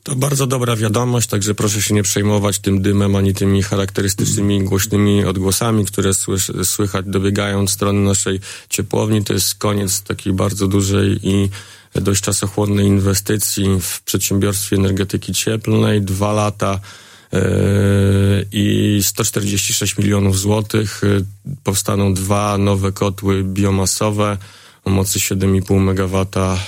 To bardzo dobra wiadomość, także proszę się nie przejmować tym dymem, ani tymi charakterystycznymi głośnymi odgłosami, które słychać dobiegając od strony naszej ciepłowni. To jest koniec takiej bardzo dużej i dość czasochłonnej inwestycji w przedsiębiorstwie energetyki cieplnej. 2 lata i 146 milionów złotych. Powstaną 2 nowe kotły biomasowe o mocy 7,5 MW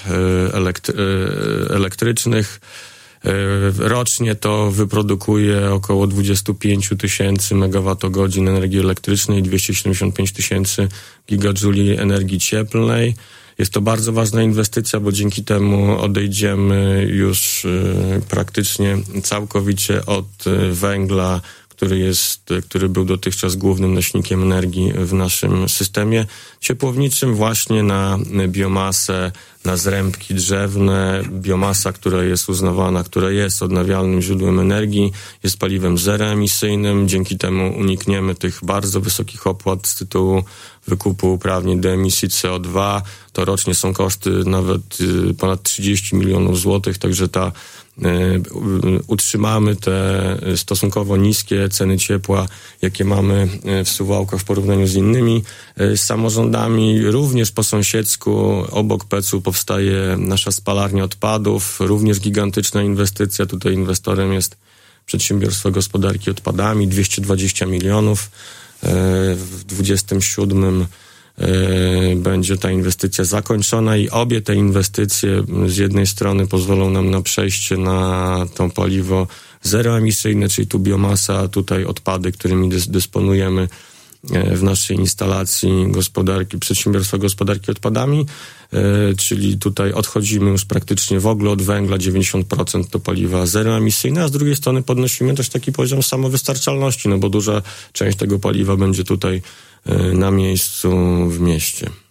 elektrycznych. Rocznie to wyprodukuje około 25 tysięcy megawattogodzin energii elektrycznej, 275 tysięcy gigajuli energii cieplnej. Jest to bardzo ważna inwestycja, bo dzięki temu odejdziemy już praktycznie całkowicie od węgla, który był dotychczas głównym nośnikiem energii w naszym systemie ciepłowniczym, właśnie na biomasę, na zrębki drzewne. Biomasa, która jest uznawana, która jest odnawialnym źródłem energii, jest paliwem zeroemisyjnym. Dzięki temu unikniemy tych bardzo wysokich opłat z tytułu wykupu uprawnień do emisji CO2. To rocznie są koszty nawet ponad 30 milionów złotych, także utrzymamy te stosunkowo niskie ceny ciepła, jakie mamy w Suwałkach w porównaniu z innymi samorządami. Również po sąsiedzku obok PEC-u powstaje nasza spalarnia odpadów, również gigantyczna inwestycja. Tutaj inwestorem jest Przedsiębiorstwo Gospodarki Odpadami, 220 milionów. W 27 będzie ta inwestycja zakończona i obie te inwestycje z jednej strony pozwolą nam na przejście na to paliwo zeroemisyjne, czyli tu biomasa, tutaj odpady, którymi dysponujemy w naszej instalacji Przedsiębiorstwa Gospodarki Odpadami, czyli tutaj odchodzimy już praktycznie w ogóle od węgla, 90% to paliwa zeroemisyjne, a z drugiej strony podnosimy też taki poziom samowystarczalności, no bo duża część tego paliwa będzie tutaj na miejscu w mieście.